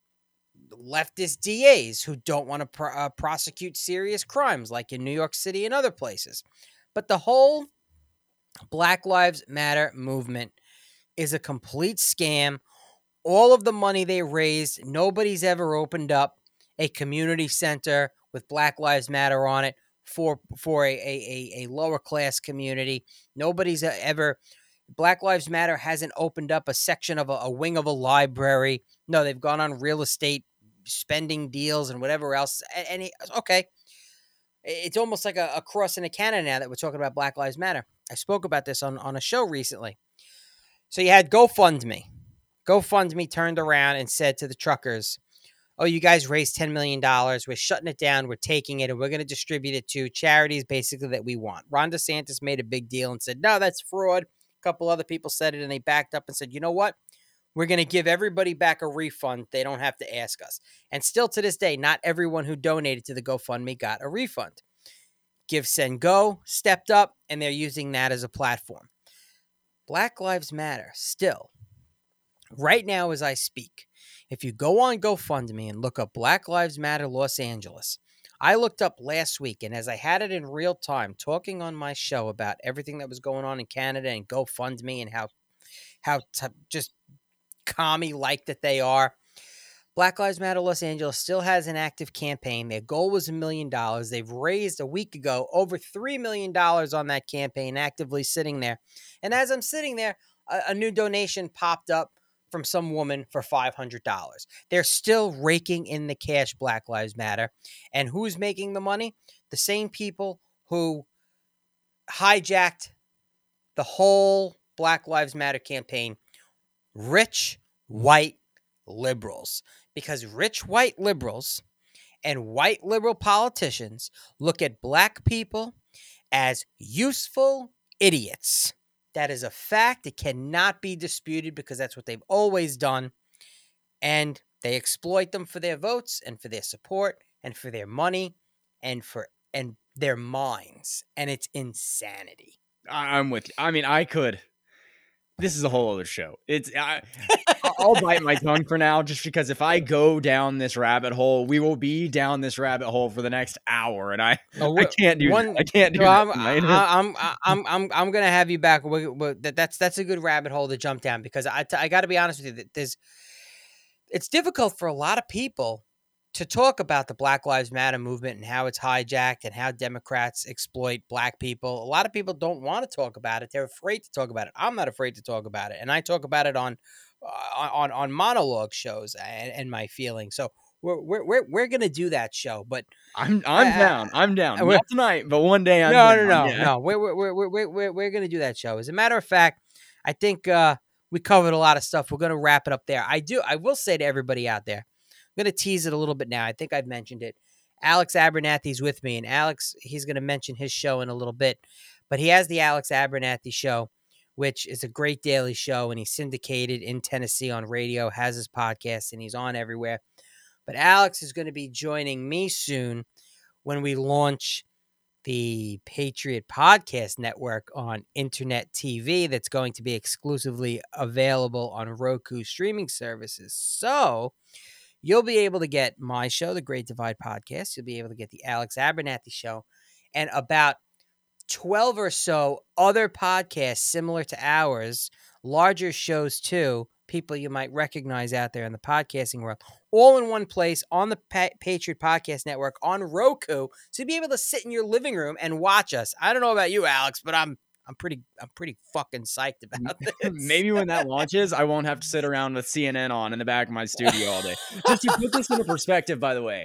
leftist D As who don't want to pr- uh, prosecute serious crimes like in New York City and other places. But the whole Black Lives Matter movement is a complete scam. All of the money they raised, nobody's ever opened up a community center with Black Lives Matter on it for for a, a, a lower class community. Nobody's ever, Black Lives Matter hasn't opened up a section of a, a wing of a library. No, they've gone on real estate spending deals and whatever else. And, and he, okay, it's almost like a, a cross in a cannon now that we're talking about Black Lives Matter. I spoke about this on, on a show recently. So you had GoFundMe. GoFundMe turned around and said to the truckers, oh, you guys raised ten million dollars. We're shutting it down. We're taking it, and we're going to distribute it to charities basically that we want. Ron DeSantis made a big deal and said, no, that's fraud. A couple other people said it, and they backed up and said, you know what? We're going to give everybody back a refund. They don't have to ask us. And still to this day, not everyone who donated to the GoFundMe got a refund. Give, Send, Go stepped up, and they're using that as a platform. Black Lives Matter still, right now as I speak, if you go on GoFundMe and look up Black Lives Matter Los Angeles, I looked up last week, and as I had it in real time, talking on my show about everything that was going on in Canada and GoFundMe and how how t- just commie-like that they are, Black Lives Matter Los Angeles still has an active campaign. Their goal was a million dollars. They've raised a week ago over three million dollars on that campaign, actively sitting there. And as I'm sitting there, a, a new donation popped up from some woman for five hundred dollars. They're still raking in the cash, Black Lives Matter. And who's making the money? The same people who hijacked the whole Black Lives Matter campaign. Rich, white liberals. Because rich, white liberals and white liberal politicians look at black people as useful idiots. That is a fact. It cannot be disputed because that's what they've always done. And they exploit them for their votes and for their support and for their money and for and their minds. And it's insanity. I'm with you. I mean, I could. This is a whole other show. It's I, I'll bite my tongue for now, just because if I go down this rabbit hole, we will be down this rabbit hole for the next hour, and I, oh, I can't do one, that. I can't do no, that. I'm, I'm, I'm, I'm, I'm, I'm gonna have you back. We, we, that, that's that's a good rabbit hole to jump down, because I, I got to be honest with you. There's, it's difficult for a lot of people to talk about the Black Lives Matter movement and how it's hijacked and how Democrats exploit black people. A lot of people don't want to talk about it. They're afraid to talk about it. I'm not afraid to talk about it. And I talk about it on uh, on, on monologue shows and, and my feelings. So we're we're we're, we're going to do that show, but I'm I'm uh, down. I'm down. Not tonight, but one day I'm No, down. no, no. Yeah. No. We're we're we're we're we're, we're going to do that show. As a matter of fact, I think uh, we covered a lot of stuff. We're going to wrap it up there. I do I will say to everybody out there, I'm going to tease it a little bit now. I think I've mentioned it. Alex Abernathy's with me, and Alex, he's going to mention his show in a little bit, but he has the Alex Abernathy Show, which is a great daily show, and he's syndicated in Tennessee on radio, has his podcast, and he's on everywhere. But Alex is going to be joining me soon when we launch the Patriot Podcast Network on internet T V that's going to be exclusively available on Roku streaming services. So you'll be able to get my show, The Great Divide Podcast. You'll be able to get the Alex Abernathy Show and about twelve or so other podcasts similar to ours, larger shows too, people you might recognize out there in the podcasting world, all in one place on the pa- Patriot Podcast Network on Roku. So you'll be able to sit in your living room and watch us. I don't know about you, Alex, but I'm I'm pretty I'm pretty fucking psyched about this. Maybe when that launches, I won't have to sit around with C N N on in the back of my studio all day. Just to put this into perspective, by the way,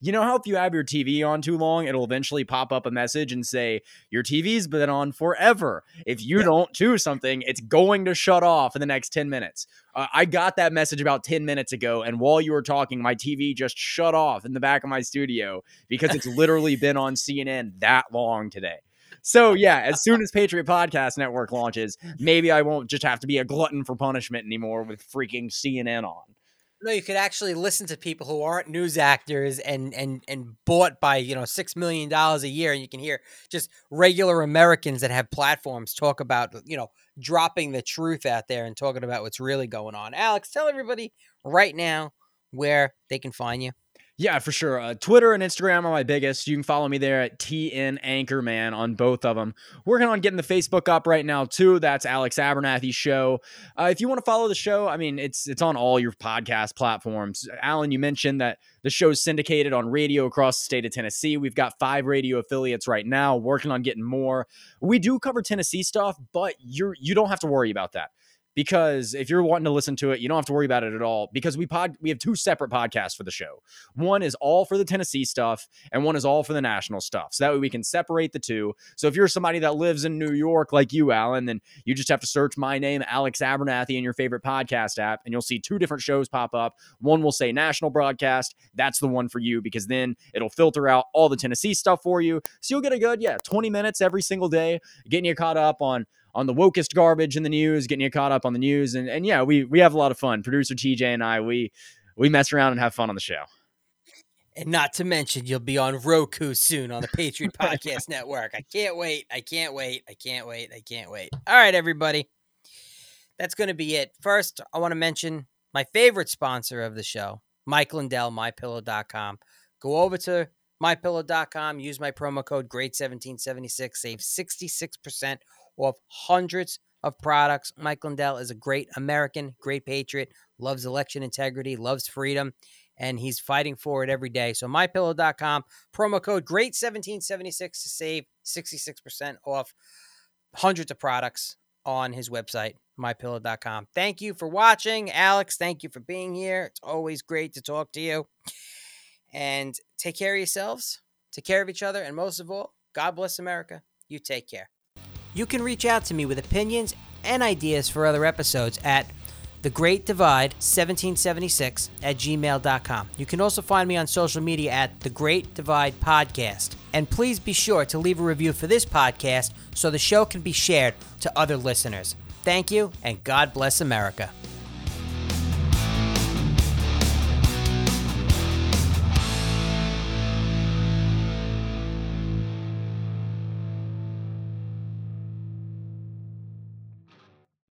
You know how if you have your T V on too long, it'll eventually pop up a message and say, your T V's been on forever. If you yeah. don't do something, it's going to shut off in the next ten minutes. Uh, I got that message about ten minutes ago, and while you were talking, my T V just shut off in the back of my studio because it's literally been on C N N that long today. So, yeah, as soon as Patriot Podcast Network launches, maybe I won't just have to be a glutton for punishment anymore with freaking C N N on. No, you could actually listen to people who aren't news actors and and and bought by, you know, six million dollars a year, and you can hear just regular Americans that have platforms talk about, you know, dropping the truth out there and talking about what's really going on. Alex, tell everybody right now where they can find you. Yeah, for sure. Uh, Twitter and Instagram are my biggest. You can follow me there at T N Anchorman on both of them. Working on getting the Facebook up right now, too. That's Alex Abernathy's show. Uh, if you want to follow the show, I mean, it's it's on all your podcast platforms. Alan, you mentioned that the show's syndicated on radio across the state of Tennessee. We've got five radio affiliates right now, working on getting more. We do cover Tennessee stuff, but you're you don't have to worry about that. Because if you're wanting to listen to it, you don't have to worry about it at all, because we pod we have two separate podcasts for the show. One is all for the Tennessee stuff, and one is all for the national stuff. So that way we can separate the two. So if you're somebody that lives in New York like you, Alan, then you just have to search my name, Alex Abernathy, in your favorite podcast app, and you'll see two different shows pop up. One will say national broadcast. That's the one for you, because then it'll filter out all the Tennessee stuff for you. So you'll get a good, yeah, twenty minutes every single day, getting you caught up on on the wokest garbage in the news, getting you caught up on the news. And, and yeah, we, we have a lot of fun. Producer T J and I, we, we mess around and have fun on the show. And not to mention, you'll be on Roku soon on the Patriot Podcast Network. I can't wait. I can't wait. I can't wait. I can't wait. All right, everybody. That's going to be it. First, I want to mention my favorite sponsor of the show, Mike Lindell, my pillow dot com. Go over to my pillow dot com. Use my promo code great seventeen seventy-six. Save sixty-six percent off hundreds of products. Mike Lindell is a great American, great patriot, loves election integrity, loves freedom, and he's fighting for it every day. So my pillow dot com, promo code great seventeen seventy-six to save sixty-six percent off hundreds of products on his website, my pillow dot com. Thank you for watching. Alex, thank you for being here. It's always great to talk to you. And take care of yourselves, take care of each other, and most of all, God bless America. You take care. You can reach out to me with opinions and ideas for other episodes at the great divide seventeen seventy-six at gmail dot com. You can also find me on social media at The Great Divide Podcast. And please be sure to leave a review for this podcast so the show can be shared to other listeners. Thank you, and God bless America.